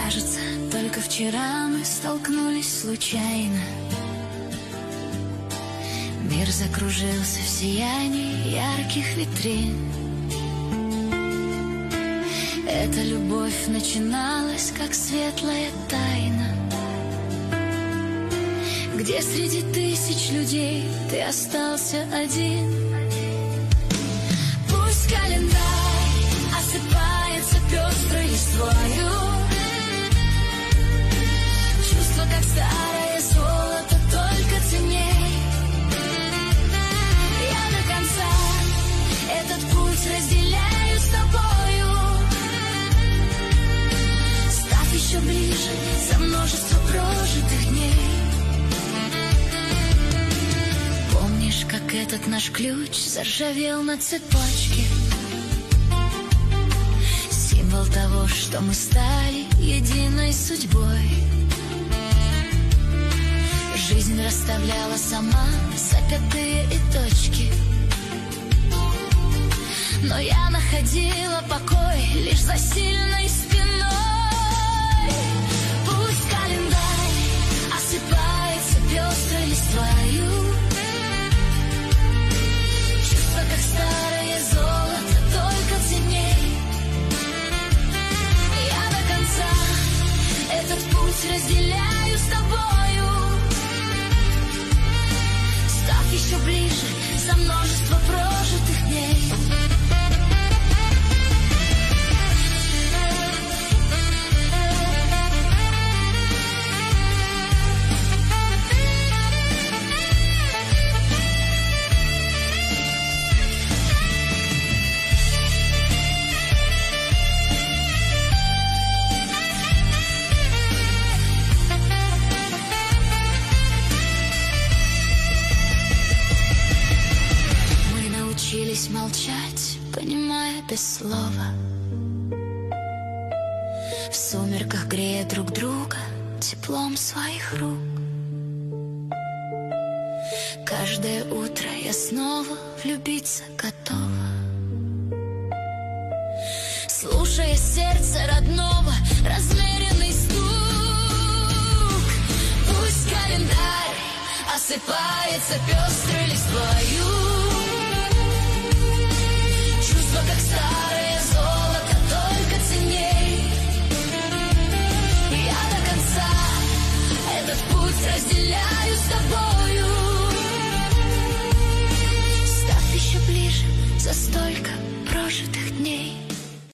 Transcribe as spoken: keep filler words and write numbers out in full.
Кажется, только вчера мы столкнулись случайно. Мир закружился в сиянии ярких витрин. Эта любовь начиналась, как светлая тайна, где среди тысяч людей ты остался один. Пусть календарь осыпается пестрой листвою, чувство, как старое золото, только ценней. Я до конца этот путь разделяю с тобою, став еще ближе за множество прожитых дней. Помнишь, как этот наш ключ заржавел на цепочке? Символ того, что мы стали единой судьбой. Жизнь расставляла сама запятые и точки, но я находила покой лишь за сильной спиной. Пусть календарь осыпается пестрой листвою, чувство, как старое золото, только ценней. Я до конца этот путь разделяю с тобою, став еще ближе за множество прожитых дней. Молчать, понимая без слова, в сумерках грея друг друга теплом своих рук. Каждое утро я снова влюбиться готова, слушая сердце родного размеренный стук. Пусть календарь осыпается пестрой листвою,